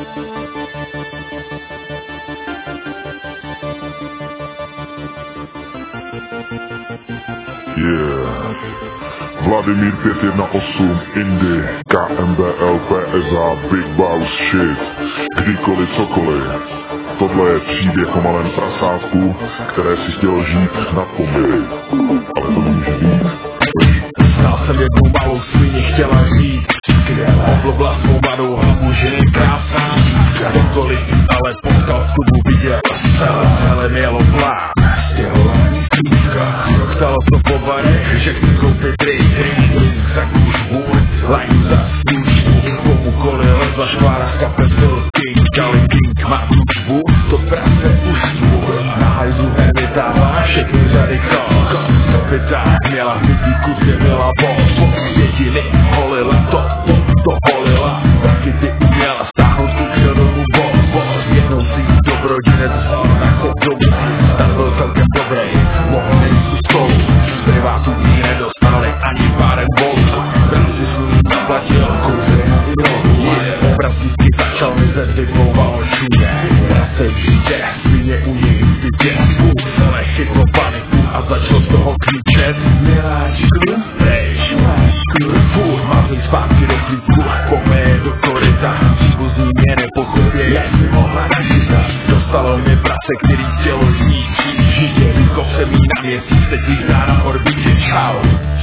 Yeah. Vladimír 518, Indy, KMBL, PSA, Big Boss Shit, kdykoliv cokoliv. Tohle je příběh o malém prasátku, které si chtěl žít na poměry. Ale to může být. Znal jsem jednu malou svině, chtěla žít oblobla svou mladou hlavu, že je krásná. Kdykoliv ale potkal v klubu, viděl celé mělo plán. Jeho hlavní klíčka, stalo to po barech, že chci koupit drink za kůžbu, lajnu za službu. Komukoliv lezla škvára z kapesovky, Charlie King má kůžbu, to práce už svůj. Na hajzu vytává všechny řady kol, kapitán měla fyziku, kde byla bol. Jediný holila to holila, taky ty uměla stáhnout tu domů bol. Jednou si dobrodinec vzal na chod domů, tam byl celkem dobrý, mohl nejít u stolu. Z privátu ní nedostali ani párem bolů, brzy služí zaplatil kurzy i rohu. Obrazníky začal mizet, vyplouval všude, se v žitě, svině u nich v bytě. Ale chytlo paniku a začal z toho křičet: miláčku, pryč, furt mazlí zpátky do klíčku, pomeje do koryta, příbuzní mě nepochopě, jak si mohla načítat. Dostalo mě prase, který chtělo žít, žitě, výkop se mý na měsíc, teď jich dá na orbitě, čau.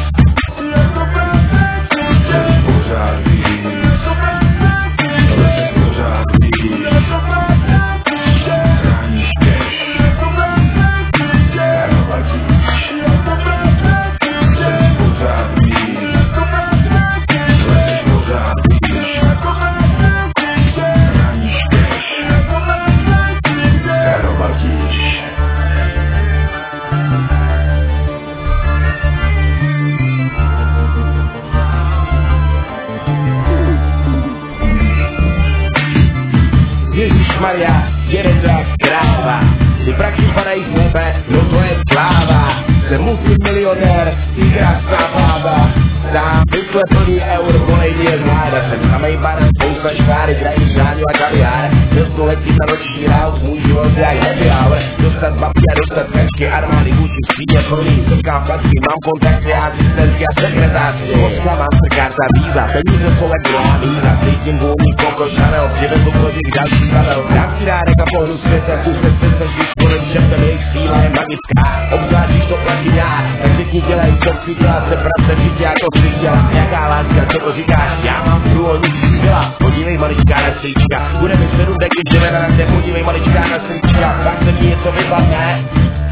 Maria, jeden jak kráva, ty praxi padají z nebe, no to je sláva. Jsem multimilionér, ty krásná bába, sám mysle plný eur, volej mě záda. Jsem samej bar, spousta škáry, krají žádný a kaviár. Byl letí na roční ráut, můj život jak happy hour. Dostat babky a dostat pečky, armády, Gucci, skříně plný, srkám placky, mám kontakty, asistentky a sekretářky. Moskva, Mastercard a Visa, peníze jsou jak druhá míra. Cítím vůni, Coco, Chanel, přivezu kozik, další kabel. Dám si dárek a pohnu světem, zůstat se když kolem šeptem, jejich síla je magická. Obzvlášť, když to platí já, tak všichni dělají, co chci dělat, se práce v žitě jako chci dělat. Jaká láska, co to říkáš, já mám průho, nic byla. Podívej maličká na stříčka, bude mi 7 deky, že na nás, podívej maličká na stříčka, pak se mi něco vypadne.